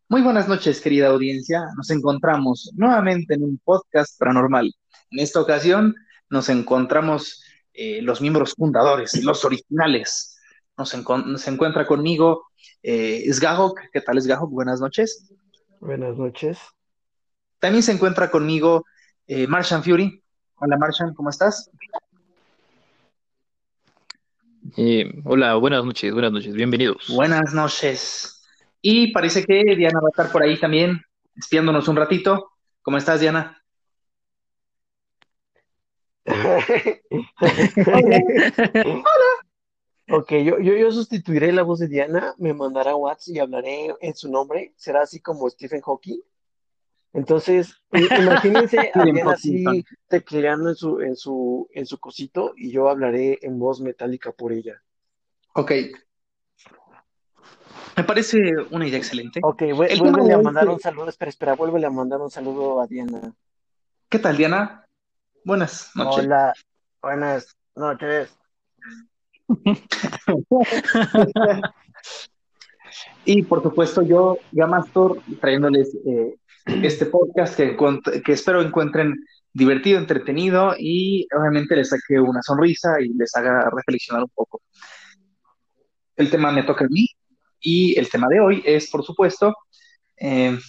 Muy buenas noches, querida audiencia. Nos encontramos nuevamente en un podcast paranormal. En esta ocasión nos encontramos los miembros fundadores, los originales. Se encuentra conmigo Sgahok. ¿Qué tal, Sgahok? Buenas noches. Buenas noches. También se encuentra conmigo Martian Fury. Hola, Martian, ¿cómo estás? Hola, buenas noches, bienvenidos. Buenas noches. Y parece que Diana va a estar por ahí también, espiándonos un ratito. ¿Cómo estás, Diana? Ok, yo sustituiré la voz de Diana, me mandará WhatsApp y hablaré en su nombre. Será así como Stephen Hawking. Entonces, imagínense a Stephen Diana Hawking. así tecleando en su cosito y yo hablaré en voz metálica por ella. Ok, me parece una idea excelente. Ok, El tema de vuélvele a hoy, mandar un saludo. Espera, vuélvele a mandar un saludo a Diana. ¿qué tal, Diana? Buenas noches. Hola, buenas noches. Y por supuesto, yo, Gamastor, trayéndoles este podcast que espero encuentren divertido, entretenido y obviamente les saque una sonrisa y les haga reflexionar un poco. El tema me toca a mí y el tema de hoy es, por supuesto, eh,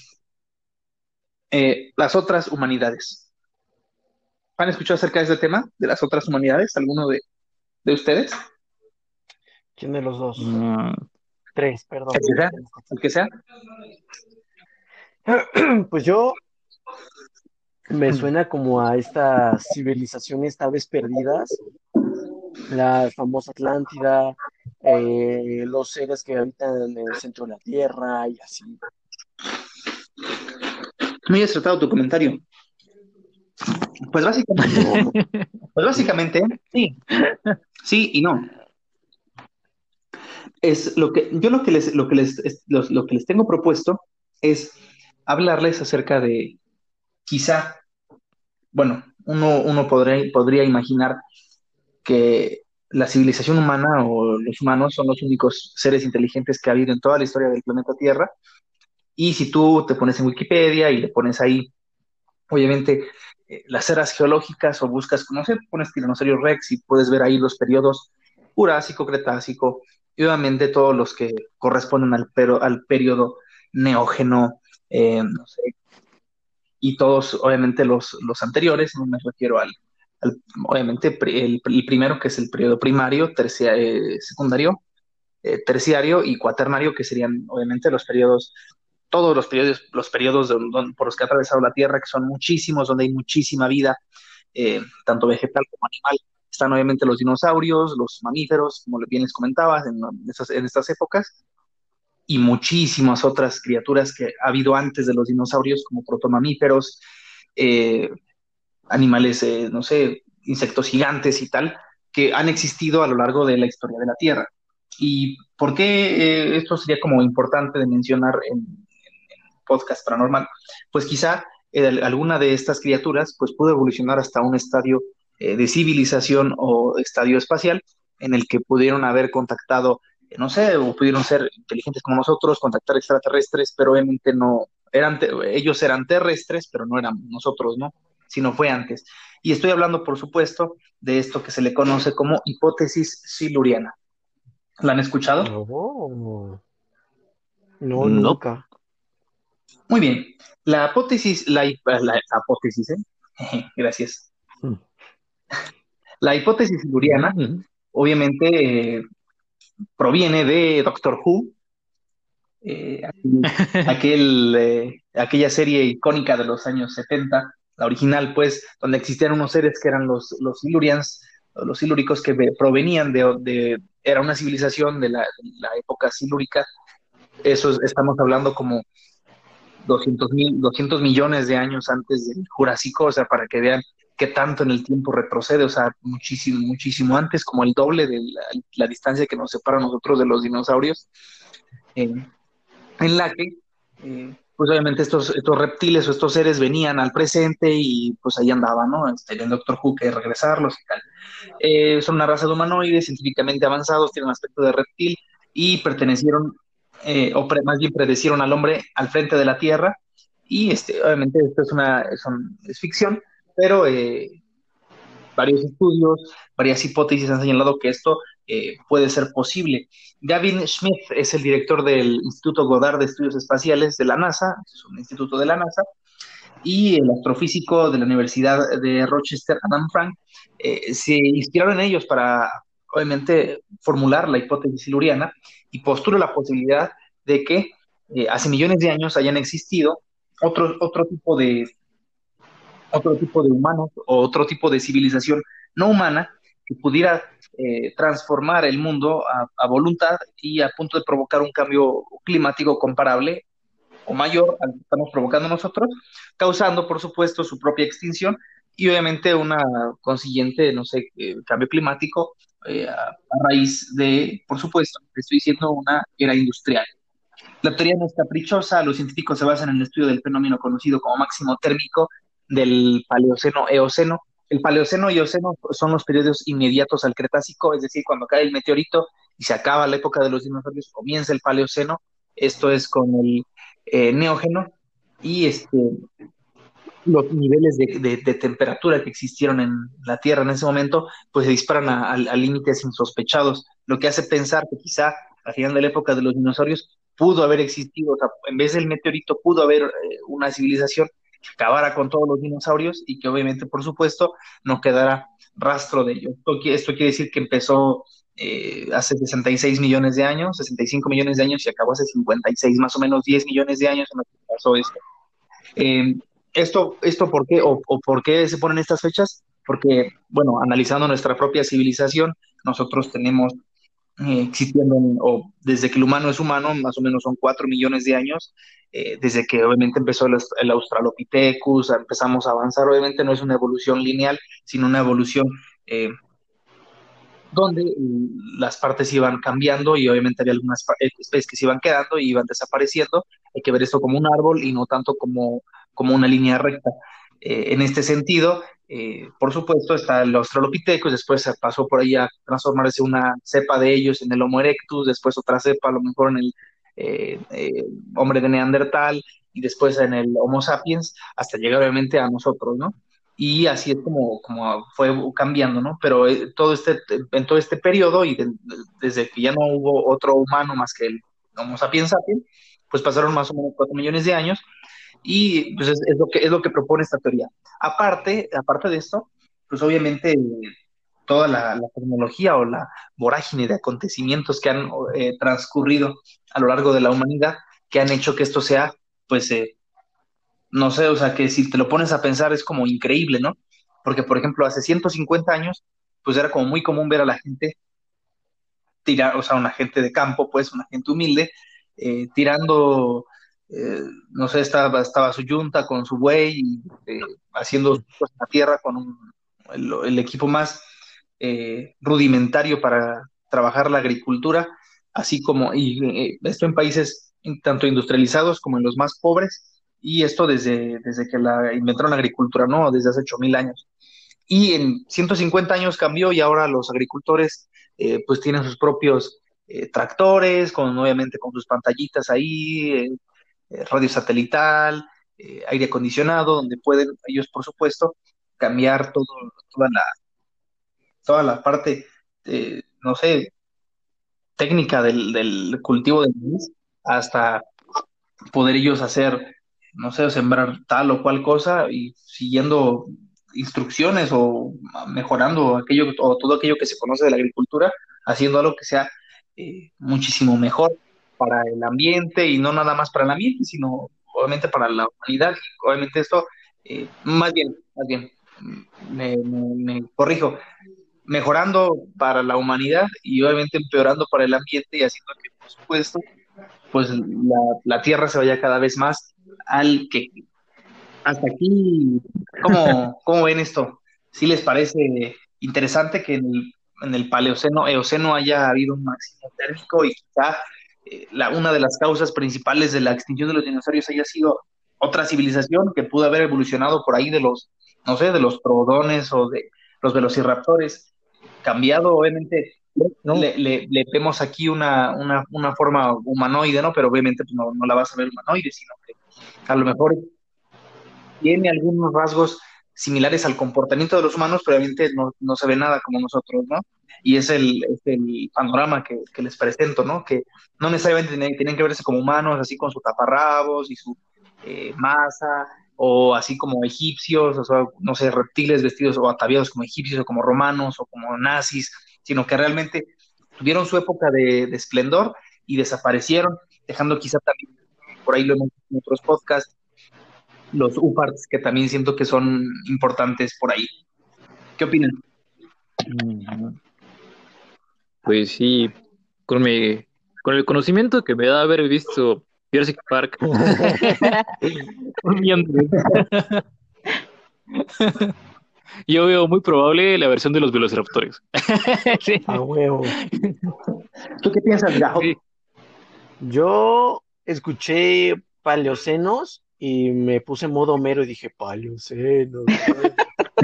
las otras humanidades. ¿Han escuchado acerca de este tema, de las otras humanidades? ¿Alguno de ustedes? ¿Quién de los dos? Mm, Tres, El perdón. que sea, el que sea. Pues yo me suena como a estas civilizaciones tal vez perdidas, la famosa Atlántida, los seres que habitan en el centro de la Tierra y así. Muy acertado tu comentario. Pues básicamente, pues básicamente, sí, sí y no. Es lo que yo lo que les tengo propuesto es hablarles acerca de quizá, bueno, uno podría imaginar que la civilización humana o los humanos son los únicos seres inteligentes que ha habido en toda la historia del planeta Tierra. Y si tú te pones en Wikipedia y le pones ahí, obviamente, las eras geológicas o buscas, no sé, pones tiranosaurio Rex y puedes ver ahí los periodos Jurásico, Cretácico y obviamente todos los que corresponden al periodo Neógeno, no sé, y todos obviamente los anteriores, no me refiero obviamente el primero que es el periodo primario, secundario, terciario y cuaternario, que serían obviamente los periodos, todos los periodos por los que ha atravesado la Tierra, que son muchísimos, donde hay muchísima vida, tanto vegetal como animal. Están obviamente los dinosaurios, los mamíferos, como bien les comentaba, en estas épocas, y muchísimas otras criaturas que ha habido antes de los dinosaurios, como protomamíferos, eh, animales, no sé, insectos gigantes y tal, que han existido a lo largo de la historia de la Tierra. ¿Y por qué esto sería como importante de mencionar en podcast paranormal? Pues quizá alguna de estas criaturas pues pudo evolucionar hasta un estadio de civilización o estadio espacial en el que pudieron haber contactado, no sé, o pudieron ser inteligentes como nosotros, contactar extraterrestres, pero obviamente no, ellos eran terrestres, pero no eran nosotros, ¿no? Sino fue antes. Y estoy hablando, por supuesto, de esto que se le conoce como hipótesis siluriana. ¿La han escuchado? No, no, no. nunca. Muy bien. La hipótesis, ¿eh? Gracias. La hipótesis siluriana, Mm, obviamente, proviene de Doctor Who, aquella serie icónica de los años 70, la original, pues, donde existían unos seres que eran los Silurians, los silúricos que provenían era una civilización de la época silúrica. Estamos hablando como 200 millones de años antes del Jurásico, o sea, para que vean qué tanto en el tiempo retrocede, o sea, muchísimo, muchísimo antes, como el doble de la distancia que nos separa a nosotros de los dinosaurios, eh, en la que, pues obviamente estos reptiles o estos seres venían al presente y pues ahí andaban, ¿no? El Doctor Who que regresarlos y tal. Son una raza de humanoides científicamente avanzados, tienen aspecto de reptil y pertenecieron más bien predecieron al hombre al frente de la Tierra, y obviamente esto es ficción, pero varios estudios, varias hipótesis han señalado que esto puede ser posible. Gavin Schmidt es el director del Instituto Goddard de Estudios Espaciales de la NASA, es un instituto de la NASA, y el astrofísico de la Universidad de Rochester, Adam Frank, se inspiraron en ellos para, obviamente, formular la hipótesis siluriana, y postula la posibilidad de que hace millones de años hayan existido otro, otro tipo de otro tipo de humanos o otro tipo de civilización no humana que pudiera transformar el mundo a voluntad y a punto de provocar un cambio climático comparable o mayor al que estamos provocando nosotros, causando, por supuesto, su propia extinción y obviamente una consiguiente, no sé, cambio climático a raíz de, por supuesto, estoy diciendo una era industrial. La teoría no es caprichosa, los científicos se basan en el estudio del fenómeno conocido como máximo térmico del Paleoceno-Eoceno. El Paleoceno y Eoceno son los periodos inmediatos al Cretácico, es decir, cuando cae el meteorito y se acaba la época de los dinosaurios, comienza el Paleoceno, esto es con el Neógeno, y los niveles de temperatura que existieron en la Tierra en ese momento, pues se disparan a límites insospechados, lo que hace pensar que quizá al final de la época de los dinosaurios pudo haber existido, o sea, en vez del meteorito pudo haber una civilización que acabara con todos los dinosaurios y que obviamente, por supuesto, no quedara rastro de ello. Esto quiere decir que empezó hace 66 millones de años, 65 millones de años y acabó hace 56, más o menos 10 millones de años en lo que pasó esto. Eh, esto ¿por qué? O por qué se ponen estas fechas? Porque, bueno, analizando nuestra propia civilización, nosotros tenemos existiendo, o desde que el humano es humano, más o menos son 4 millones de años, desde que obviamente empezó el Australopithecus, empezamos a avanzar, obviamente no es una evolución lineal, sino una evolución donde las partes iban cambiando y obviamente había algunas especies que se iban quedando y iban desapareciendo. Hay que ver esto como un árbol y no tanto como una línea recta. En este sentido, por supuesto, está el Australopithecus, después se pasó por ahí a transformarse una cepa de ellos en el Homo erectus, después otra cepa, a lo mejor en el hombre de Neandertal, y después en el Homo sapiens, hasta llegar obviamente a nosotros, ¿no? Y así es como fue cambiando, ¿no? Pero en todo este periodo y desde que ya no hubo otro humano más que el Homo sapiens sapiens, pues pasaron más o menos 4 millones de años, y pues es lo que propone esta teoría. Aparte de esto, pues obviamente toda la tecnología o la vorágine de acontecimientos que han transcurrido a lo largo de la humanidad, que han hecho que esto sea, pues, no sé, o sea, que si te lo pones a pensar es como increíble, ¿no? Porque, por ejemplo, hace 150 años, pues era como muy común ver a la gente tirar, o sea, una gente de campo, pues, una gente humilde, tirando, no sé, estaba su yunta con su buey, y haciendo cosas en la tierra con el equipo más rudimentario para trabajar la agricultura, así como, y esto en países tanto industrializados como en los más pobres, y esto desde que la inventaron la agricultura, ¿no? Desde hace 8.000 años. Y en 150 años cambió y ahora los agricultores pues tienen sus propios tractores, obviamente con sus pantallitas ahí, radio satelital, aire acondicionado, donde pueden ellos, por supuesto, cambiar toda la parte, no sé, técnica del cultivo del maíz, hasta poder ellos hacer, no sé, sembrar tal o cual cosa y siguiendo instrucciones o mejorando aquello o todo aquello que se conoce de la agricultura, haciendo algo que sea muchísimo mejor para el ambiente, y no nada más para el ambiente, sino obviamente para la humanidad. Y obviamente esto, más bien, me corrijo, mejorando para la humanidad y obviamente empeorando para el ambiente, y haciendo que, por supuesto, pues la Tierra se vaya cada vez más al que. Hasta aquí, ¿cómo ven esto? ¿Sí les parece interesante que en el Paleoceno, Eoceno haya habido un máximo térmico, y quizá una de las causas principales de la extinción de los dinosaurios haya sido otra civilización que pudo haber evolucionado por ahí de no sé, de los troodones o de los velociraptores, cambiado obviamente ¿no? le vemos aquí una forma humanoide, ¿no? Pero obviamente pues, no la vas a ver humanoide, sino que a lo mejor tiene algunos rasgos similares al comportamiento de los humanos, pero obviamente no se ve nada como nosotros, ¿no? Y es el panorama que les presento, ¿no? Que no necesariamente tienen que verse como humanos, así con su taparrabos y su masa, o así como egipcios, o sea, no sé, reptiles vestidos o ataviados como egipcios o como romanos o como nazis, sino que realmente tuvieron su época de esplendor y desaparecieron, dejando quizá también, por ahí lo hemos visto en otros podcasts, los UPARTs, que también siento que son importantes por ahí. ¿Qué opinan? Pues sí, con con el conocimiento que me da haber visto Jurassic Park un millón de veces, yo veo muy probable la versión de los velociraptores. Sí, A huevo. ¿Tú qué piensas, Gajo? sí. Yo escuché Paleocenos y me puse en modo Homero y dije, Paleocenos, bueno.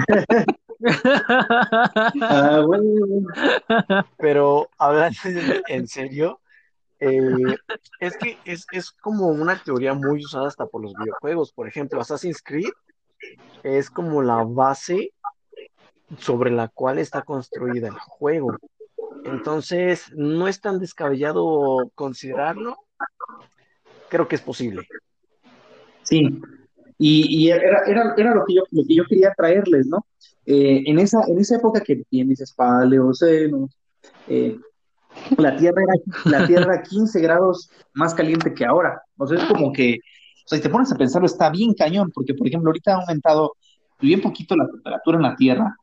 Ah, bueno. Pero hablando en serio, eh, es que es como una teoría muy usada hasta por los videojuegos. Por ejemplo, Assassin's Creed es como la base sobre la cual está construida el juego. Entonces, no es tan descabellado considerarlo. Creo que es posible. Sí, y era lo que yo quería traerles, ¿no? En esa época que bien dices, Paleoceno, eh, la Tierra era 15 grados más caliente que ahora. O sea, es como que, o sea, si te pones a pensarlo, está bien cañón, porque, por ejemplo, ahorita ha aumentado bien poquito la temperatura en la Tierra.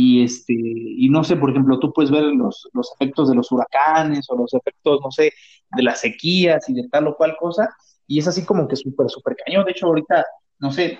Y no sé, por ejemplo, tú puedes ver los efectos de los huracanes o los efectos, no sé, de las sequías y de tal o cual cosa, y es así como que súper cañón. De hecho, ahorita, no sé,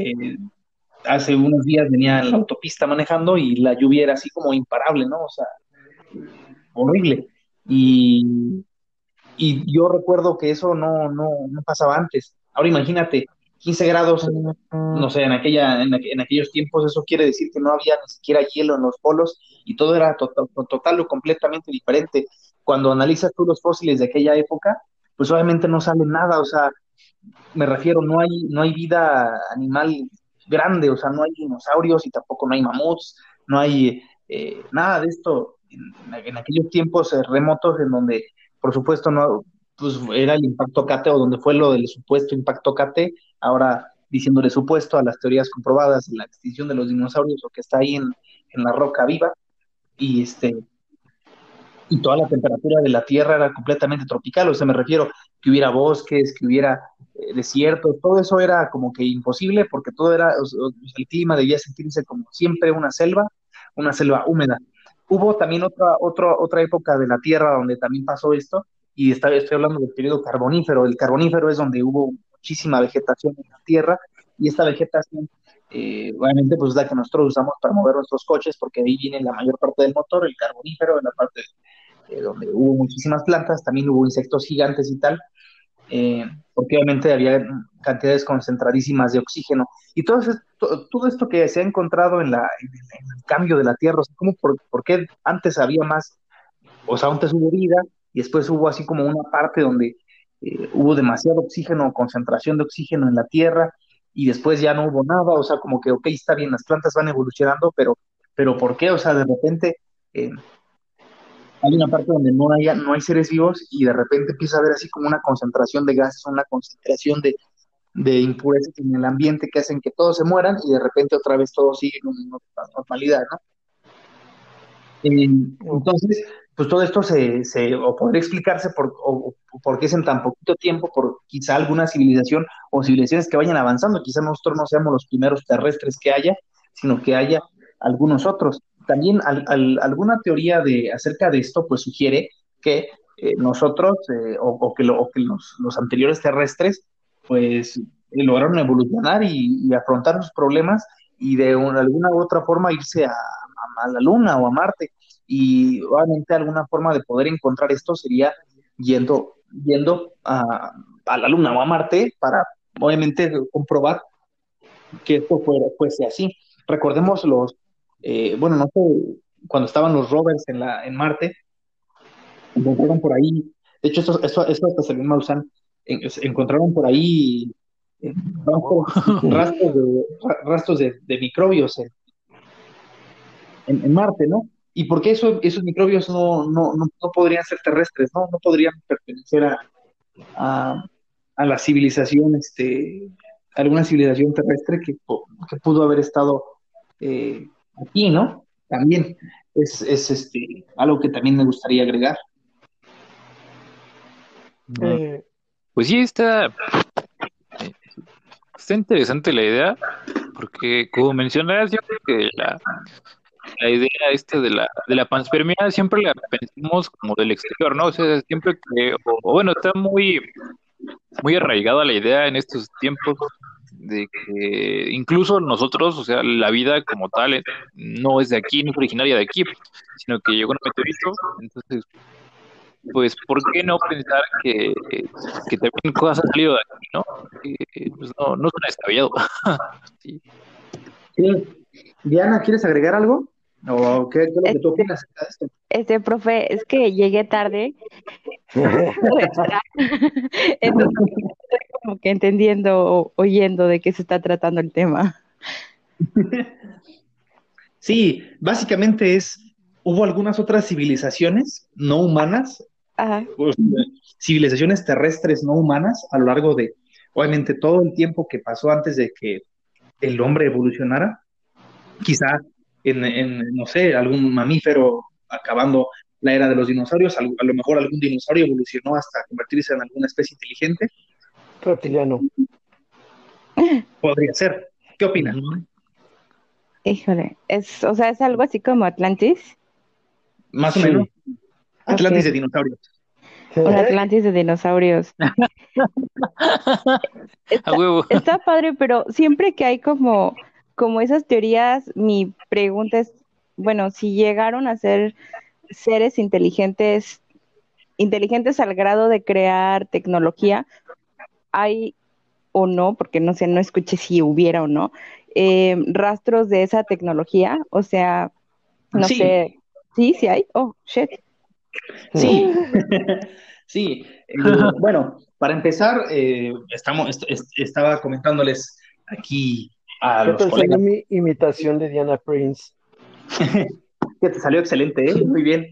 hace unos días venía en la autopista manejando y la lluvia era así como imparable, ¿no? O sea, horrible. Y, y yo recuerdo que eso no pasaba antes. Ahora imagínate, 15 grados, no sé, en aquellos tiempos, eso quiere decir que no había ni siquiera hielo en los polos y todo era total o completamente diferente. Cuando analizas tú los fósiles de aquella época, pues obviamente no sale nada, o sea, me refiero, no hay vida animal grande, o sea, no hay dinosaurios y tampoco no hay mamuts, no hay nada de esto en aquellos tiempos remotos en donde, por supuesto, no, pues era el impacto K T o donde fue lo del supuesto impacto K T ahora diciéndole supuesto a las teorías comprobadas de la extinción de los dinosaurios o que está ahí en la roca viva, y y toda la temperatura de la Tierra era completamente tropical, o sea, me refiero que hubiera bosques, que hubiera desiertos, todo eso era como que imposible porque todo era, el clima debía sentirse como siempre una selva húmeda. Hubo también otra época de la Tierra donde también pasó esto, y estoy hablando del periodo carbonífero. El carbonífero es donde hubo muchísima vegetación en la Tierra, y esta vegetación, obviamente, pues es la que nosotros usamos para mover nuestros coches, porque ahí viene la mayor parte del motor, el carbonífero, en la parte donde hubo muchísimas plantas, también hubo insectos gigantes y tal, porque obviamente había cantidades concentradísimas de oxígeno. Y todo esto que se ha encontrado en el cambio de la Tierra, o sea, por qué antes había más, o sea, antes hubo vida y después hubo así como una parte donde hubo demasiado oxígeno, concentración de oxígeno en la Tierra, y después ya no hubo nada, o sea, como que, ok, está bien, las plantas van evolucionando, pero ¿por qué? O sea, de repente hay una parte donde no hay seres vivos y de repente empieza a haber así como una concentración de gases, una concentración de impurezas en el ambiente que hacen que todos se mueran y de repente otra vez todo sigue con una normalidad, ¿no? Entonces, pues todo esto o podría explicarse por qué es en tan poquito tiempo, por quizá alguna civilización o civilizaciones que vayan avanzando. Quizá nosotros no seamos los primeros terrestres que haya, sino que haya algunos otros. También alguna teoría acerca de esto, pues sugiere que nosotros, o que los anteriores terrestres, pues lograron evolucionar y afrontar sus problemas y alguna u otra forma irse a la Luna o a Marte. Y obviamente alguna forma de poder encontrar esto sería yendo a la Luna o a Marte para obviamente comprobar que esto fuese así. Recordemos bueno, no sé, cuando estaban los rovers en Marte, encontraron por ahí, de hecho, esto hasta salió en Maussan, encontraron por ahí Oh. rastros de microbios en Marte, ¿no? ¿Y por qué esos microbios no podrían ser terrestres, ¿no? No podrían pertenecer a, a la civilización, alguna civilización terrestre que pudo haber estado aquí, ¿no? También es algo que también me gustaría agregar. Eh, Pues sí, está interesante la idea, porque como mencionas, yo creo que la idea de la panspermia siempre la pensamos como del exterior, ¿no? O sea, siempre que, o bueno, está muy arraigada la idea en estos tiempos de que incluso nosotros, o sea, la vida como tal, no es de aquí, no es originaria de aquí, sino que llegó un meteorito. Entonces, pues, ¿por qué no pensar que también cosas han salido de aquí, ¿no? Pues no suena descabellado. Sí. Sí. Diana, ¿quieres agregar algo? ¿O qué es lo que tú Este, opinas acerca de esto? profe, es que llegué tarde, entonces estoy como que entendiendo o oyendo de qué se está tratando el tema. Sí, básicamente hubo algunas otras civilizaciones no humanas, Ajá. pues, civilizaciones terrestres no humanas a lo largo de, obviamente, todo el tiempo que pasó antes de que el hombre evolucionara, quizá no sé, algún mamífero acabando la era de los dinosaurios, a lo mejor algún dinosaurio evolucionó hasta convertirse en alguna especie inteligente, reptiliano. podría ser. ¿Qué opinan? Ujú. Híjole, o sea, es algo así como Atlantis. Más o menos, Sí. Ok, Atlantis de dinosaurios. un Atlantis de dinosaurios. A Está, huevo. está padre, pero siempre que hay como esas teorías, mi pregunta es, bueno, si llegaron a ser seres inteligentes, inteligentes al grado de crear tecnología, hay o no, porque no sé, no escuché si hubiera o no, rastros de esa tecnología, o sea, no Sí, sé, sí, sí hay, oh, shit. sí, sí. Bueno, para empezar, estaba comentándoles aquí a ¿Qué los tal salió colegas mi imitación de Diana Prince? que te salió excelente, ¿eh? Muy bien.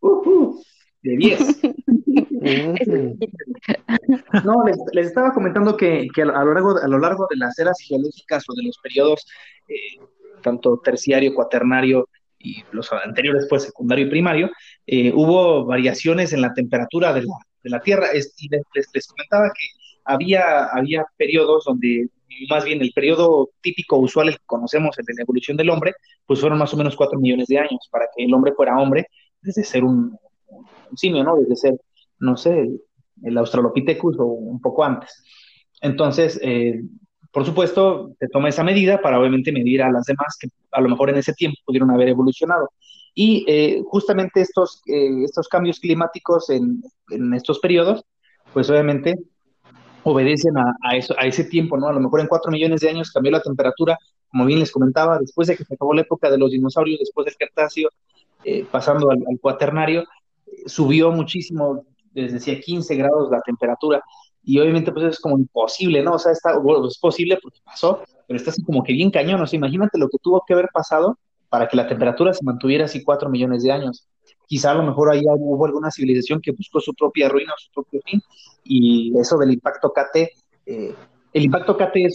De 10. Ujú. No, les estaba comentando que a lo largo de las eras geológicas o de los periodos, tanto terciario, cuaternario y los anteriores, pues secundario y primario, hubo variaciones en la temperatura de la Tierra. Y les comentaba que había periodos donde, más bien el periodo típico, usual, el que conocemos, el de la evolución del hombre, pues fueron más o menos 4 millones de años para que el hombre fuera hombre, desde ser un simio, ¿no? Desde ser, no sé, el Australopithecus o un poco antes. Entonces, por supuesto, se toma esa medida para obviamente medir a las demás que a lo mejor en ese tiempo pudieron haber evolucionado. Y justamente estos cambios climáticos en estos periodos, pues obviamente obedecen a ese tiempo, ¿no? A lo mejor en 4 millones de años cambió la temperatura, como bien les comentaba, después de que se acabó la época de los dinosaurios, después del Cretáceo, pasando al Cuaternario, subió muchísimo, les decía, 15 grados la temperatura, y obviamente pues es como imposible, ¿no? O sea, bueno, es posible porque pasó, pero está así como que bien cañón, o sea, imagínate lo que tuvo que haber pasado para que la temperatura se mantuviera así 4 millones de años. Quizá a lo mejor ahí hubo alguna civilización que buscó su propia ruina o su propio fin, y eso del impacto KT, el impacto KT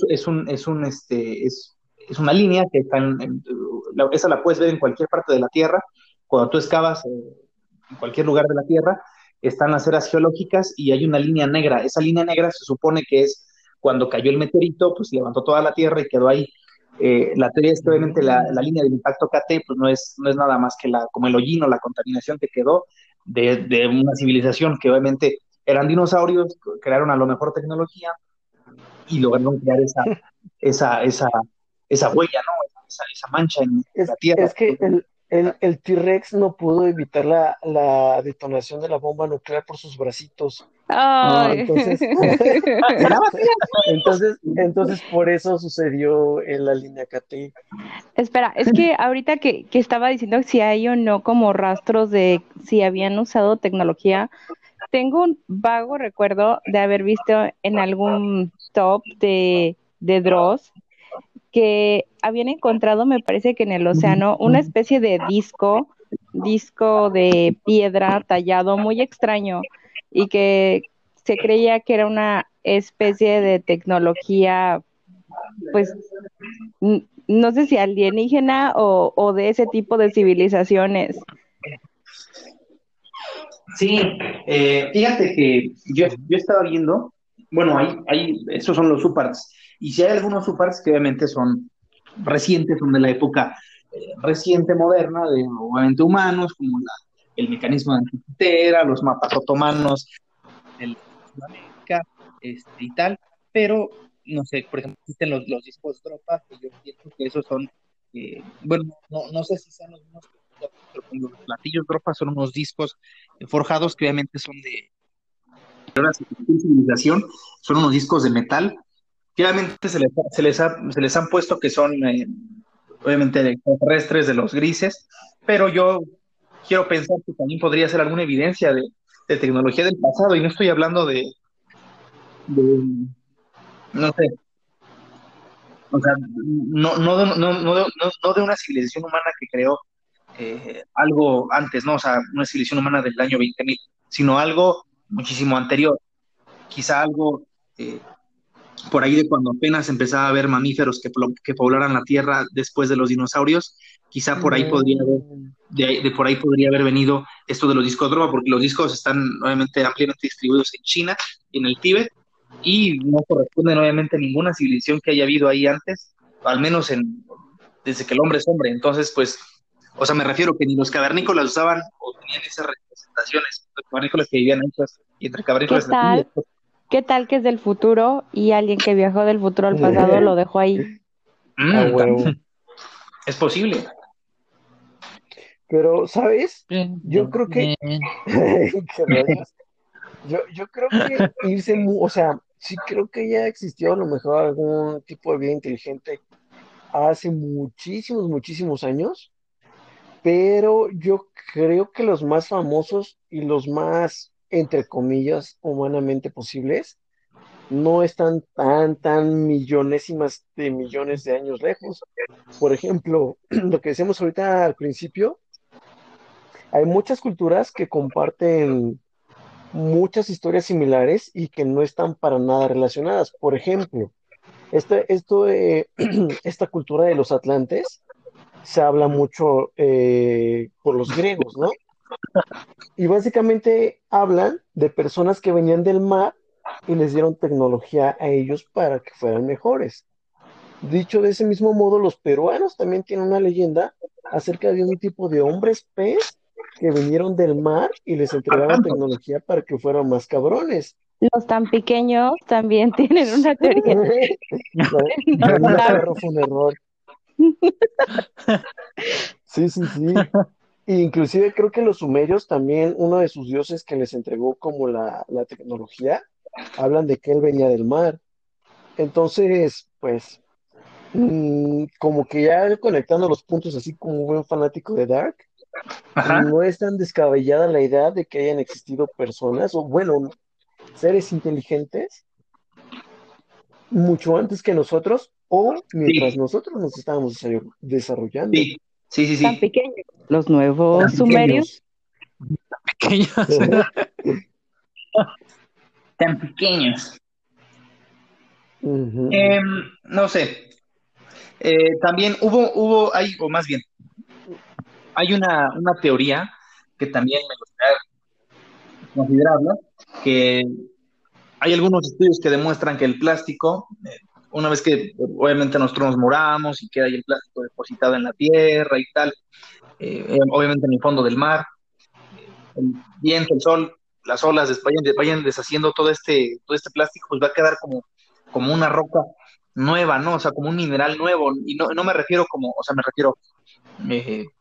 es una línea que esa la puedes ver en cualquier parte de la Tierra, cuando tú excavas en cualquier lugar de la Tierra, están las eras geológicas y hay una línea negra. Esa línea negra se supone que es cuando cayó el meteorito, pues levantó toda la Tierra y quedó ahí. La teoría es que obviamente la línea del impacto KT pues no es nada más que como el hollín o la contaminación que quedó de una civilización que obviamente eran dinosaurios, crearon a lo mejor tecnología y lograron crear esa, esa, esa huella, ¿no? Esa mancha en la Tierra. Es que el T-Rex no pudo evitar la detonación de la bomba nuclear por sus bracitos. Ah, Ay. entonces, entonces por eso sucedió en la línea KT. Espera, es que ahorita que estaba diciendo si hay o no como rastros de si habían usado tecnología, tengo un vago recuerdo de haber visto en algún top de Dross que habían encontrado, me parece que en el océano, una especie de disco de piedra tallado muy extraño y que se creía que era una especie de tecnología, pues no sé si alienígena o de ese tipo de civilizaciones. Sí, fíjate que yo estaba viendo, bueno, esos son los subparts, y si hay algunos subparts que obviamente son recientes, son de la época reciente, moderna, de obviamente humanos, como el mecanismo de Antikythera, los mapas otomanos de Sudamérica, y tal, pero, no sé, por ejemplo, existen los discos Dropa, que yo pienso que esos son, bueno, no sé si sean los mismos que pero como los platillos Dropa son unos discos forjados que obviamente son de civilización, son unos discos de metal, que obviamente se les han puesto que son, obviamente, extraterrestres de los grises, pero yo quiero pensar que también podría ser alguna evidencia de tecnología del pasado, y no estoy hablando de, no sé, o sea, no de una civilización humana que creó algo antes, ¿no? O sea, una civilización humana del año 20.000, sino algo muchísimo anterior, quizá algo eh, por ahí de cuando apenas empezaba a haber mamíferos que poblaran la Tierra después de los dinosaurios, quizá por ahí podría haber, Mm, de por ahí podría haber venido esto de los discos Droga, porque los discos están obviamente ampliamente distribuidos en China y en el Tíbet, y no corresponden obviamente a ninguna civilización que haya habido ahí antes, al menos desde que el hombre es hombre. Entonces, pues, o sea, me refiero que ni los cavernícolas usaban o tenían esas representaciones, los cavernícolas que vivían ahí, pues, y entre ¿Qué cavernícolas y tal? ¿Qué tal que es del futuro y alguien que viajó del futuro al pasado lo dejó ahí? a huevo. También es posible. Pero, ¿sabes? Yo creo que, ¿qué rayos? Yo creo que o sea, sí creo que ya existió a lo mejor algún tipo de vida inteligente hace muchísimos, muchísimos años, pero yo creo que los más famosos y los más, entre comillas, humanamente posibles, no están tan millonésimas de millones de años lejos. Por ejemplo, lo que decíamos ahorita al principio, hay muchas culturas que comparten muchas historias similares y que no están para nada relacionadas. Por ejemplo, esta cultura de los atlantes se habla mucho por los griegos, ¿no? Y básicamente hablan de personas que venían del mar y les dieron tecnología a ellos para que fueran mejores. Dicho de ese mismo modo, los peruanos también tienen una leyenda acerca de un tipo de hombres pez que vinieron del mar y les A entregaban tanto. tecnología para que fueran más cabrones. Los tan pequeños también tienen una teoría. La Nina Ferro fue un error. Sí, sí, sí. E inclusive creo que los sumerios también, uno de sus dioses que les entregó como la tecnología, hablan de que él venía del mar. Entonces, pues, como que ya conectando los puntos así como un buen fanático de Dark, Ajá. no es tan descabellada la idea de que hayan existido personas, o bueno, seres inteligentes, mucho antes que nosotros, o mientras Sí, nosotros nos estábamos desarrollando. sí, sí, sí, Tan sí. pequeños. Los Tan nuevos sumerios. pequeños. Pequeños. Tan pequeños. Ujú. No sé. También o más bien, hay una teoría que también me gustaría considerarla, que hay algunos estudios que demuestran que el plástico, una vez que obviamente nosotros nos moramos y queda ahí el plástico depositado en la tierra y tal, obviamente en el fondo del mar, el viento, el sol, las olas vayan deshaciendo todo este plástico, pues va a quedar como una roca nueva, ¿no? O sea, como un mineral nuevo. Y no me refiero como, o sea, me refiero, eh,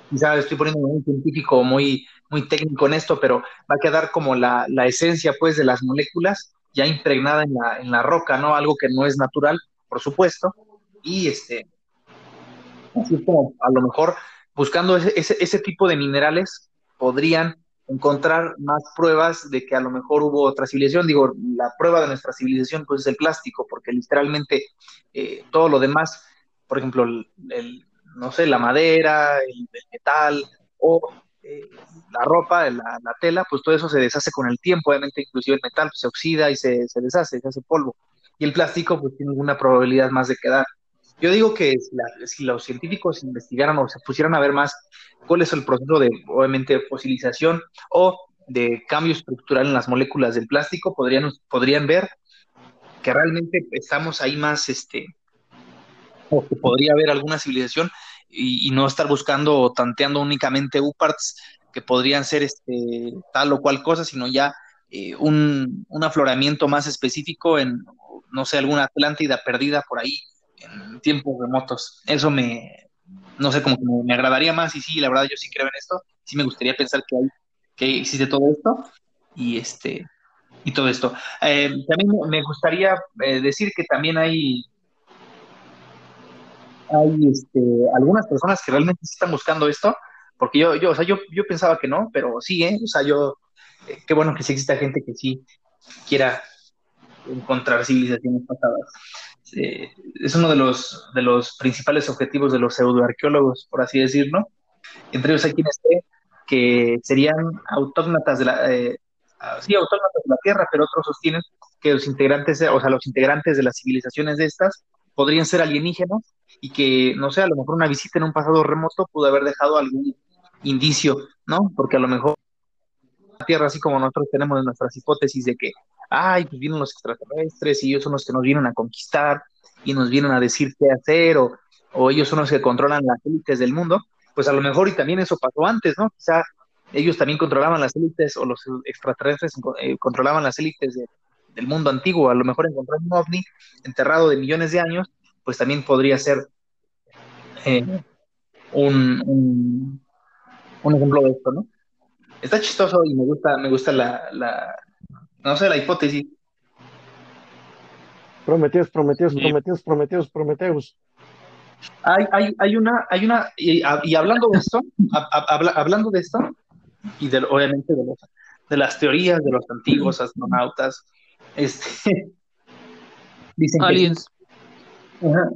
quizá estoy poniendo muy científico, muy técnico en esto, pero va a quedar como la esencia, pues, de las moléculas ya impregnada en la roca, ¿no? Algo que no es natural, por supuesto, y así es como a lo mejor buscando ese tipo de minerales podrían encontrar más pruebas de que a lo mejor hubo otra civilización. Digo, la prueba de nuestra civilización pues es el plástico, porque literalmente todo lo demás, por ejemplo, no sé, la madera, el metal o la ropa, la tela, pues todo eso se deshace con el tiempo, obviamente inclusive el metal pues, se oxida y se deshace, se hace polvo. Y el plástico pues tiene una probabilidad más de quedar. Yo digo que si los científicos investigaran o se pusieran a ver más cuál es el proceso de, obviamente, fosilización o de cambio estructural en las moléculas del plástico, podrían ver que realmente estamos ahí más, o que podría haber alguna civilización y no estar buscando o tanteando únicamente UPARTs que podrían ser tal o cual cosa, sino ya un afloramiento más específico en, no sé, alguna Atlántida perdida por ahí en tiempos remotos. No sé, como que me agradaría más y sí, la verdad yo sí creo en esto, sí me gustaría pensar que existe todo esto y y todo esto. También me gustaría decir que también hay algunas personas que realmente sí están buscando esto, porque o sea, yo pensaba que no, pero sí, ¿eh? O sea, qué bueno que sí exista gente que sí quiera encontrar civilizaciones pasadas. Es uno de los principales objetivos de los pseudoarqueólogos, por así decirlo. Entre ellos hay quienes creen que serían autócratas sí, autócratas de la Tierra, pero otros sostienen que los integrantes, o sea, los integrantes de las civilizaciones de estas podrían ser alienígenas y que, no sé, a lo mejor una visita en un pasado remoto pudo haber dejado algún indicio, ¿no? Porque a lo mejor la Tierra, así como nosotros tenemos nuestras hipótesis de que, ay, pues vienen los extraterrestres y ellos son los que nos vienen a conquistar y nos vienen a decir qué hacer, o ellos son los que controlan las élites del mundo, pues a lo mejor y también eso pasó antes, ¿no? Quizá ellos también controlaban las élites o los extraterrestres controlaban las élites del mundo antiguo. A lo mejor encontrar un ovni enterrado de millones de años, pues también podría ser eh, un, un, un ejemplo de esto, ¿no? Está chistoso y me gusta no sé, la hipótesis. Prometeos, Prometeos, Sí, Prometeos, Prometeos, Prometeos. Y hablando de esto, hablando de esto, y obviamente de las teorías de los antiguos astronautas, este, dicen que sí. aliens. Ajá.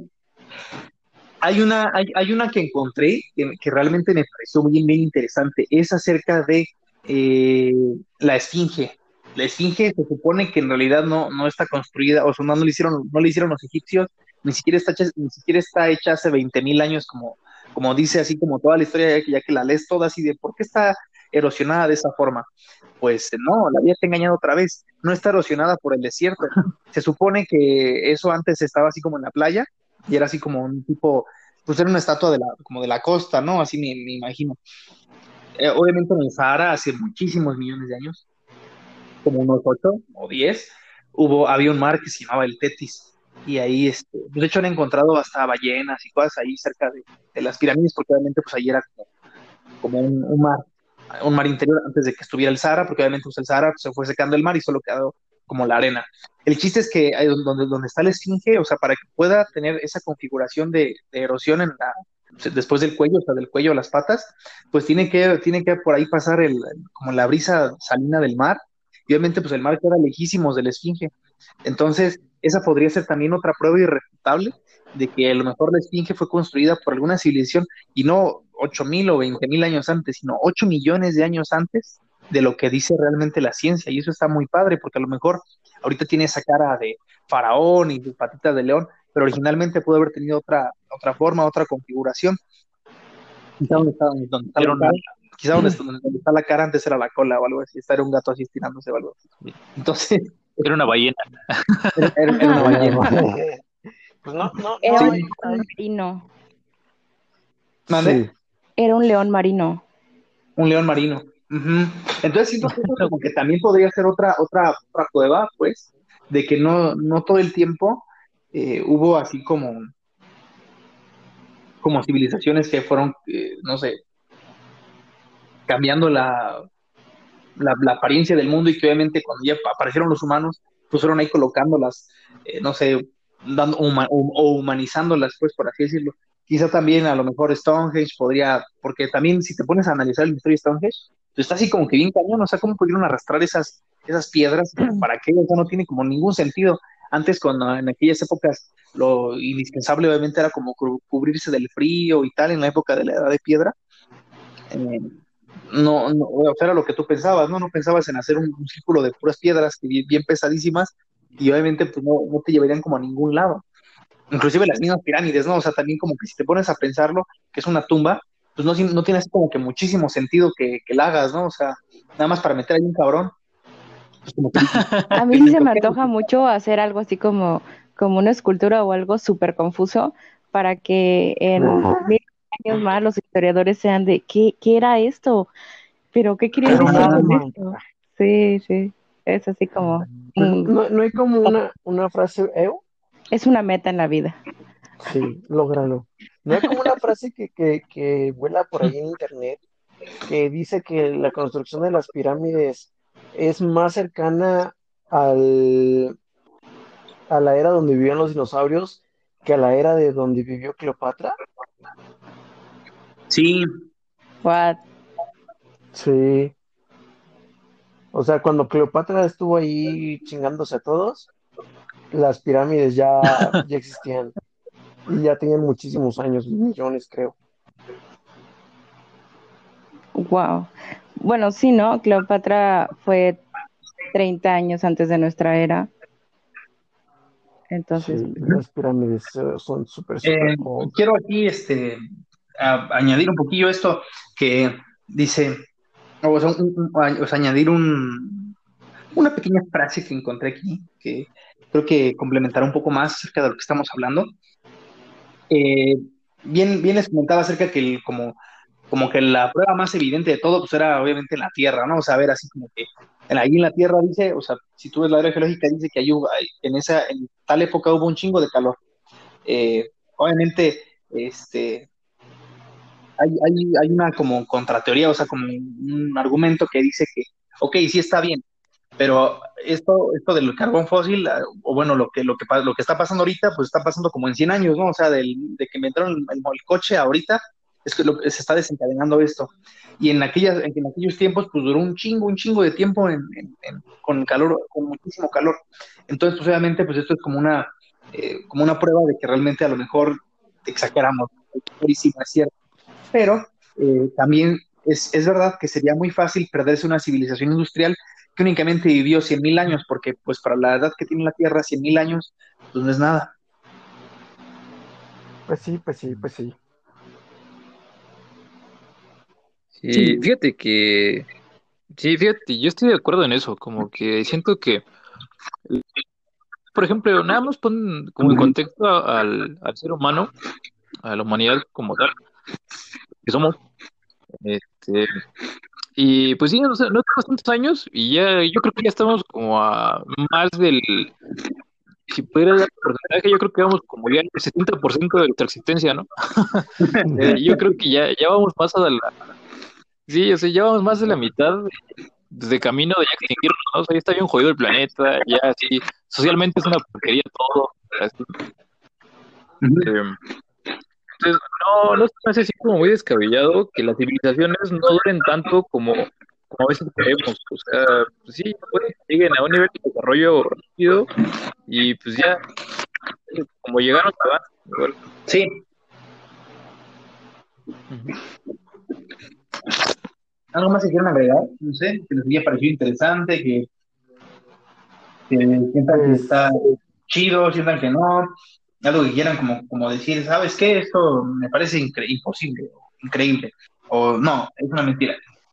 Hay una que encontré que realmente me pareció bien interesante. Es acerca de eh, la esfinge. La esfinge se supone que en realidad no está construida, o sea, no le hicieron los egipcios, ni siquiera está hecha hace 20.000 años, como dice así como toda la historia, ya que la lees toda así de por qué está erosionada de esa forma. Pues no, la vida te ha engañado otra vez. No está erosionada por el desierto. Se supone que eso antes estaba así como en la playa y era así como un tipo, pues era una estatua como de la costa, ¿no? Así me imagino. Obviamente en el Sahara hace muchísimos millones de años, como unos 8 o 10, había un mar que se llamaba el Tetis. Y ahí, pues, de hecho han encontrado hasta ballenas y cosas ahí cerca de las pirámides, porque obviamente pues ahí era como un mar interior antes de que estuviera el Sahara, porque obviamente pues, el Sahara pues, se fue secando el mar y solo quedó como la arena. El chiste es que donde está la esfinge, o sea, para que pueda tener esa configuración de erosión después del cuello, o sea, del cuello a las patas, pues tiene que por ahí pasar como la brisa salina del mar, y obviamente pues el mar queda lejísimos de la esfinge. Entonces, esa podría ser también otra prueba irrefutable de que a lo mejor la esfinge fue construida por alguna civilización y no 8.000 o 20.000 años antes, sino 8 millones de años antes de lo que dice realmente la ciencia. Y eso está muy padre, porque a lo mejor ahorita tiene esa cara de faraón y sus patitas de león, pero originalmente pudo haber tenido otra forma, otra configuración. Quizá donde está la Era una, cara, quizá donde está la cara antes era la cola o algo así, era un gato así estirándose o algo así. Entonces, era una ballena. era una ballena. Pues no, no, Era no, Sí, un león marino. ¿mande? Sí, Era un león marino. Un león marino. Ujú. Entonces siento que eso como que también podría ser otra prueba, pues, de que no todo el tiempo hubo así como civilizaciones que fueron, no sé, cambiando la apariencia del mundo y que obviamente cuando ya aparecieron los humanos, pues fueron ahí colocándolas, no sé, o humanizándolas, pues por así decirlo. Quizá también a lo mejor Stonehenge podría, porque también si te pones a analizar el misterio de Stonehenge, pues está así como que bien cañón, o sea, ¿cómo pudieron arrastrar esas piedras? ¿Para qué? Eso no tiene como ningún sentido. Antes, cuando en aquellas épocas, lo indispensable obviamente era como cubrirse del frío y tal, en la época de la edad de piedra, eh, no, o sea, era lo que tú pensabas, ¿no? No pensabas en hacer un círculo de puras piedras bien pesadísimas y obviamente pues no te llevarían como a ningún lado. Inclusive las mismas pirámides, ¿no? O sea, también como que si te pones a pensarlo, que es una tumba, pues no tiene así como que muchísimo sentido que la hagas, ¿no? O sea, nada más para meter ahí un cabrón, pues como que dices, A mí sí se me antoja mucho hacer algo así como una escultura o algo súper confuso para que en 1000 años más los historiadores sean de ¿qué era esto? ¿Pero qué quería Pero decir nada con más. esto? Sí, sí, es así como, Pues no hay como una frase, es una meta en la vida. sí, lógralo. No hay como una frase que vuela por ahí en internet que dice que la construcción de las pirámides es más cercana al, a la era donde vivían los dinosaurios que a la era de donde vivió Cleopatra. sí, Sí, o sea, cuando Cleopatra estuvo ahí chingándose a todos, las pirámides ya existían y ya tenían muchísimos años, millones creo. Wow. Bueno, sí, ¿no? Cleopatra fue 30 años antes de nuestra era, Sí, entonces, las pirámides son súper, súper old. quiero aquí añadir un poquillo esto que dice, o sea, o sea, añadir una pequeña frase que encontré aquí, que creo que complementará un poco más acerca de lo que estamos hablando. Eh, bien les comentaba acerca que como que la prueba más evidente de todo, pues era obviamente en la Tierra, ¿no? O sea, a ver, así como que ahí en la Tierra dice, o sea, si tú ves la área geológica, dice que en tal época hubo un chingo de calor. Obviamente, este, hay una como contrateoría, o sea, como un argumento que dice que, ok, sí está bien, pero esto del carbón fósil, o bueno, lo que está pasando ahorita, pues está pasando como en 100 años, ¿no? O sea, de que inventaron el coche ahorita, es que se está desencadenando esto. Y en aquellos tiempos, pues duró un chingo de tiempo con calor, con muchísimo calor. Entonces, pues obviamente, pues esto es como una prueba de que realmente a lo mejor exageramos, purísimo, es cierto. Pero también es verdad que sería muy fácil perderse una civilización industrial que únicamente vivió 100.000 años, porque pues para la edad que tiene la Tierra, 100.000 años, pues no es nada. Pues sí, pues sí, pues sí. Sí, fíjate, yo estoy de acuerdo en eso, como que siento que, por ejemplo, nada más pon como en contexto al ser humano, a la humanidad como tal, que somos, este, y pues sí, no, sé, no tenemos tantos años y ya, yo creo que ya estamos como a más si pudiera dar porcentaje, yo creo que vamos como ya en el 70% de nuestra existencia, ¿no? Yo creo que ya vamos más sí, o sea, ya vamos más de la mitad de camino de ya extinguirnos, ¿no? O sea, ya está bien jodido el planeta, ya así, socialmente es una porquería todo, así. Eh, entonces, no se me hace así como muy descabellado que las civilizaciones no duren tanto como a veces creemos. O sea, pues sí, puede que lleguen a un nivel de desarrollo rápido y pues ya, como llegaron, se van. Igual. Sí, Ujú. algo más que quieran agregar, no sé, que les haya parecido interesante, que sientan que Pues, está chido, sientan que no, algo que quieran como decir, ¿sabes qué? Esto me parece imposible, increíble, o no, es una mentira.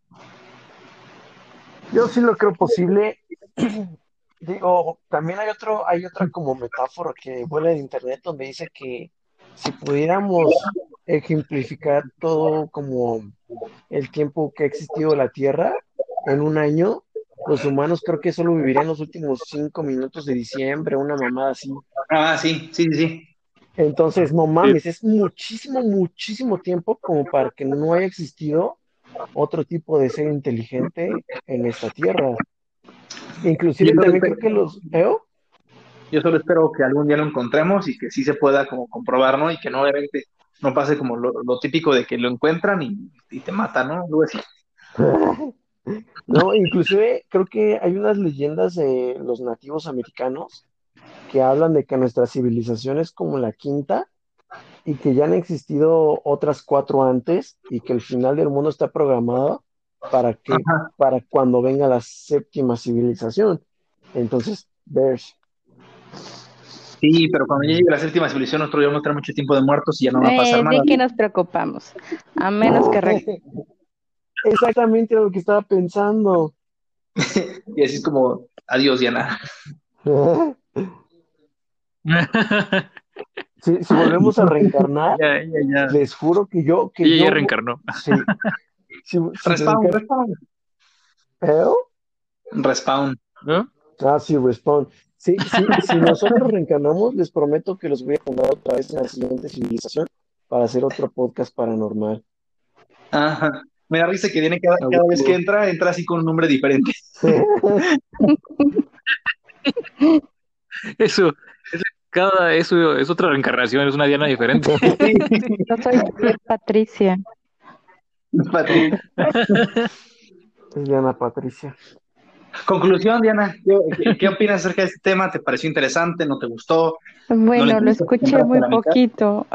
yo sí lo creo posible. Digo, también hay otra como metáfora que vuela en internet donde dice que si pudiéramos ejemplificar todo como el tiempo que ha existido la Tierra en un año, los humanos creo que solo vivirían los últimos 5 minutos de diciembre, una mamada así. Ah, sí, sí, sí, sí. Entonces, no Sí. mames, es muchísimo, muchísimo tiempo como para que no haya existido otro tipo de ser inteligente en esta tierra. Yo Inclusive solo también creo espero, que los... ¿Eh? yo solo espero que algún día lo encontremos y que sí se pueda como comprobar, ¿no? Y que no obviamente no pase como lo típico de que lo encuentran y te matan, ¿no? Algo así. No, inclusive creo que hay unas leyendas de los nativos americanos que hablan de que nuestra civilización es como la quinta y que ya han existido otras cuatro antes y que el final del mundo está programado para que, Ajá. para cuando venga la séptima civilización. Entonces, ves. Sí, pero cuando ya llegue la séptima civilización, nosotros ya vamos a tener mucho tiempo de muertos y ya no va a pasar nada. ¿De qué nos preocupamos? A menos que Exactamente lo que estaba pensando. Y así es como, adiós, Diana. Si volvemos a reencarnar, Ya, ya, ya. les juro que Ella ya yo, reencarnó. sí, si Respawn, reencarno, respawn. Respawn. ¿No? sí, respawn. Si nosotros reencarnamos, les prometo que los voy a fundar otra vez en la siguiente civilización para hacer otro podcast paranormal. Ajá. Me da risa que viene cada, A cada vez que huevo. entra así con un nombre diferente. Eso, eso es otra reencarnación, es una Diana diferente. Sí, yo soy Patricia. Patri. Es Diana Patricia. Conclusión, Diana, ¿qué opinas acerca de este tema? ¿Te pareció interesante? ¿No te gustó? ¿No le Bueno, lo entendiste escuché hasta muy la mitad? poquito.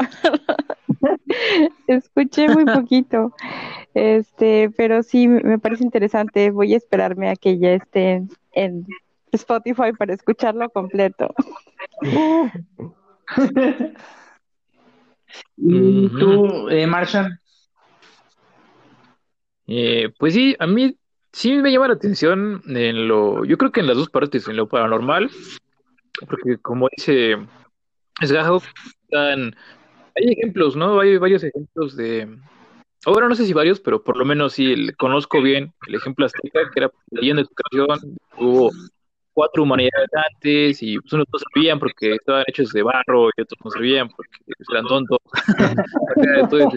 Escuché muy poquito. Pero sí me parece interesante. Voy a esperarme a que ya esté en Spotify para escucharlo completo. ¿Y Ujú. tú, Marshall? Pues sí, a mí sí me llama la atención yo creo que en las dos partes, en lo paranormal, porque como dice Esgajo, hay ejemplos, ¿no? Hay varios ejemplos o bueno, no sé si varios, pero por lo menos sí, conozco bien el ejemplo azteca, que era leyenda de su creación, hubo cuatro humanidades antes y pues unos no servían porque estaban hechos de barro y otros no servían porque eran tontos. Acá, entonces,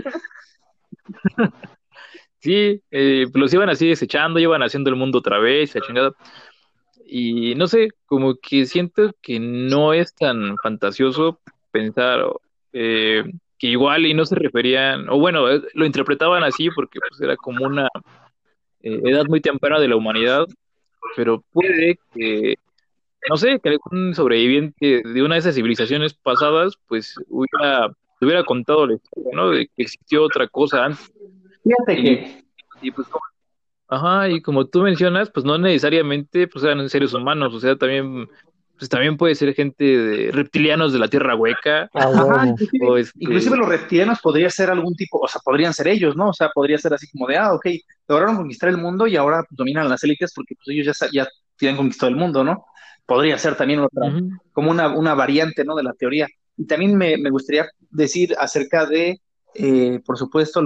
sí, pues los iban así desechando, iban haciendo el mundo otra vez, la chingada. Y no sé, como que siento que no es tan fantasioso pensar eh, que igual y no se referían, o bueno, lo interpretaban así porque pues era como una edad muy temprana de la humanidad, pero puede que, no sé, que algún sobreviviente de una de esas civilizaciones pasadas, pues hubiera contado la historia, ¿no? De que existió otra cosa antes. Fíjate Y, que, y pues ajá, y como tú mencionas, pues no necesariamente pues sean seres humanos, o sea, también puede ser gente de reptilianos de la Tierra Hueca, A ajá, huevo. inclusive, o inclusive los reptilianos podría ser algún tipo, o sea, podrían ser ellos, ¿no? O sea, podría ser así como de, ok, lograron conquistar el mundo y ahora pues, dominan las élites porque pues ellos ya tienen conquistado el mundo, ¿no? Podría ser también otra, ujú, como una variante, ¿no? De la teoría. Y también me gustaría decir acerca de, por supuesto,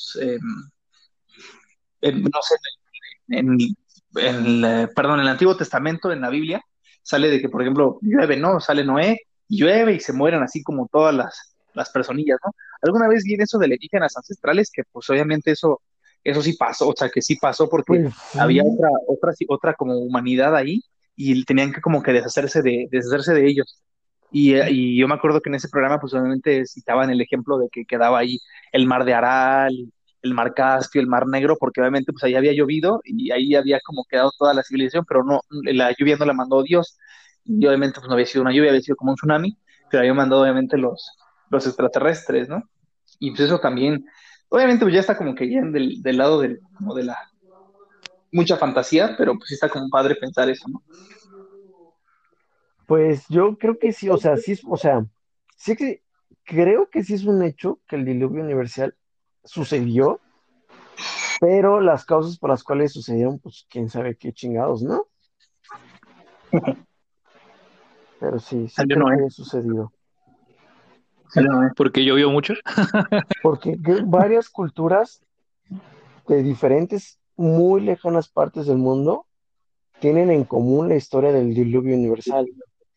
no sé, en, perdón, en el Antiguo Testamento, en la Biblia, sale de que, por ejemplo, llueve, ¿no? Sale Noé, y llueve y se mueren así como todas las personillas, ¿no? Alguna vez vi eso de alienígenas ancestrales, que pues obviamente eso sí pasó, o sea, que sí pasó porque Pues había sí. otra como humanidad ahí y tenían que como que deshacerse de ellos. Y yo me acuerdo que en ese programa, pues obviamente citaban el ejemplo de que quedaba ahí el mar de Aral, el mar Caspio, el mar Negro, porque obviamente pues ahí había llovido y ahí había como quedado toda la civilización, pero no, la lluvia no la mandó Dios. Y obviamente pues no había sido una lluvia, había sido como un tsunami, pero había mandado obviamente los extraterrestres, ¿no? Y pues eso también, obviamente pues ya está como que ya del lado como de la mucha fantasía, pero pues sí está como padre pensar eso, ¿no? Pues yo creo que sí, o sea, sí, o sea, sí que creo que sí es un hecho que el diluvio universal sucedió, pero las causas por las cuales sucedieron, pues quién sabe qué chingados, ¿no? Pero sí Salió creo Noé, que ha sucedido. salió Noé. porque llovió mucho. Porque varias culturas de diferentes, muy lejanas partes del mundo tienen en común la historia del diluvio universal.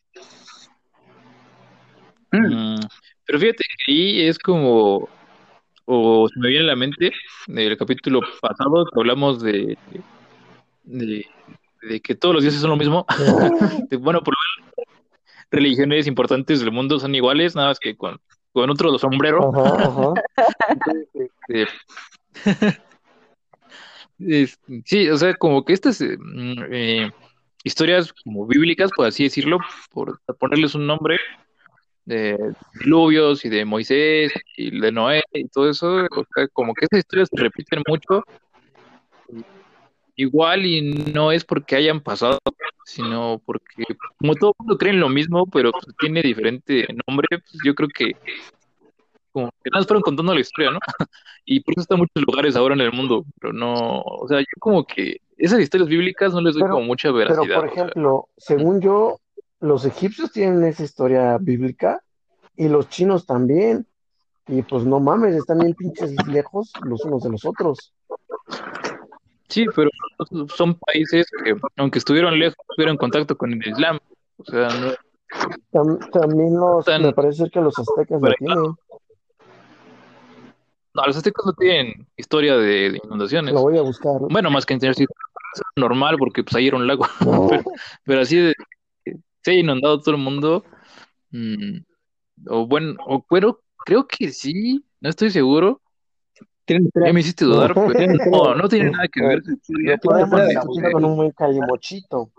Mm, Mm, pero fíjate, que ahí es como, o se me viene a la mente del capítulo pasado que hablamos de, de que todos los dioses son lo mismo. Bueno, por lo menos religiones importantes del mundo son iguales, nada más que con otro sombrero. Ajá. Eh, sí, o sea, como que estas historias como bíblicas, por así decirlo, por ponerles un nombre, de diluvios y de Moisés y de Noé y todo eso, o sea, como que esas historias se repiten mucho, igual y no es porque hayan pasado, sino porque como todo el mundo cree en lo mismo, pero pues, tiene diferente nombre, pues yo creo que como que nada más fueron contando la historia, ¿no? Y por eso está en muchos lugares ahora en el mundo, pero no, o sea, yo como que esas historias bíblicas no les doy como Pero, mucha pero veracidad, por o sea. ejemplo, según yo, los egipcios tienen esa historia bíblica y los chinos también. Y pues no mames, están bien pinches lejos los unos de los otros. Sí, pero son países que, aunque estuvieron lejos, tuvieron contacto con el Islam, o sea, no También me están parece que los aztecas la tienen. no, los aztecas no tienen historia de Lo inundaciones. voy a buscar. Bueno, más que en tener normal, porque pues ahí era un lago. Pero, pero así de que se haya inundado todo el mundo. mm, o bueno, creo que sí, no estoy seguro. Tienen Ya historia, me hiciste dudar, pero tienen historia, no tiene nada que ver su Lo historia. tienen podemos historia de discutir José. con un buen calimochito.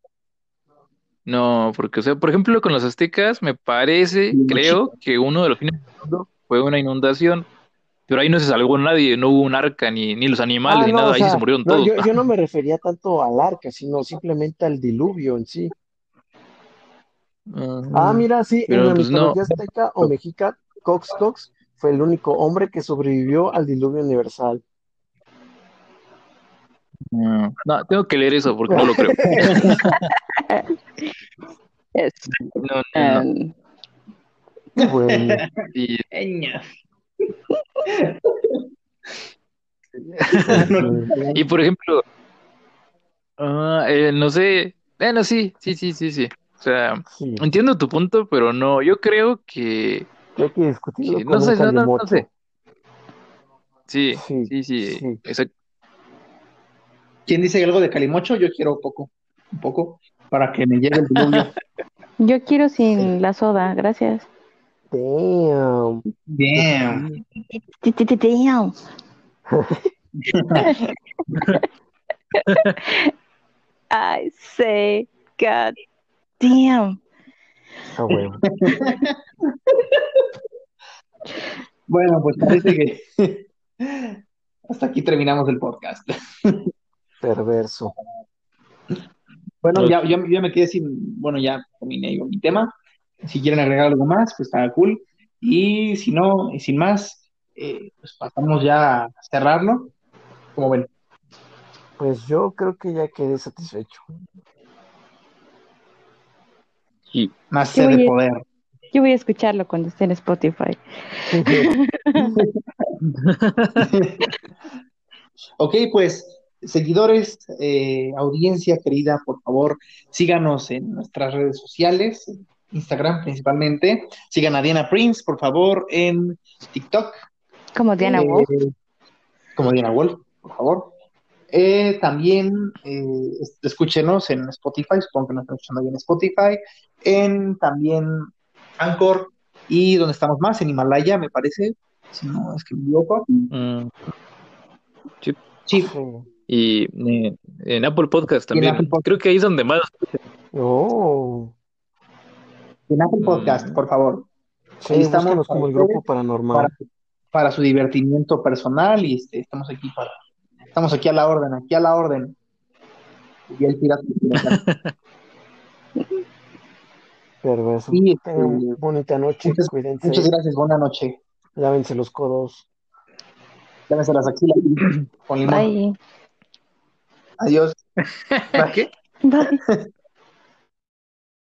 No, porque, o sea, por ejemplo, con los aztecas, me parece, Y creo Mochito. que uno de los fines del mundo fue una inundación, pero ahí no se salvó nadie, no hubo un arca, ni los Ah, animales, ni no, o nada, ahí se sea, murieron no, todos. yo no me refería tanto al arca, sino simplemente al diluvio en sí. Ah, Ujú. mira, sí, en Pero la pues no. mitología azteca o mexica, Cox fue el único hombre que sobrevivió al diluvio universal. No, tengo que leer eso porque no lo creo. Yes. No, no, no. Um, Bueno, Y, Eña. pues No, y por ejemplo, no sé, bueno, sí, sí, sí, sí, sí. O sea, sí, entiendo tu punto, pero no, yo creo que hay que discutirlo que con no un sé, no, no, no sé. calimocho. Sí, Sí, sí, sí, sí. exacto. ¿quién dice algo de Calimocho? Yo quiero un poco, para que me llegue el diluvio. yo quiero sin la soda, gracias. Damn. Bien. Damn. I say, God damn. Ah, huevo. Bueno, pues parece que hasta aquí terminamos el podcast. Perverso. Bueno, No, ya me quedé bueno, ya terminé yo mi tema. Si quieren agregar algo más, pues está cool. Y si no, y sin más, pues pasamos ya a cerrarlo. Como ven, Pues yo creo que ya quedé satisfecho. sí. más Yo sed de voy a, poder. yo voy a escucharlo cuando esté en Spotify. Ok, pues seguidores, audiencia querida, por favor, síganos en nuestras redes sociales, Instagram principalmente. Sigan a Diana Prince, por favor, en TikTok, Como Diana eh, Wolf. como Diana Wolf, por favor. También escúchenos en Spotify, supongo que nos están escuchando ahí en Spotify, en también Anchor y donde estamos más, en Himalaya, me parece, si no es que me equivoco. Mm, sí. Sí, Sí. Y en Apple Podcast y en Apple también. Creo Podcast. que ahí es donde más. Oh. En Apple Podcast, mm, por favor. Ahí Sí, estamos búscanos para como el ustedes, grupo paranormal. para, para su divertimiento personal y estamos aquí a la orden, aquí a la orden. Y el pirata. Perverso. Y Tengan bonita noche, muchas cuídense, gracias, buena noche. lávense los codos. Llámese las axilas con limón. Bye. Adiós. ¿Para qué? Bye.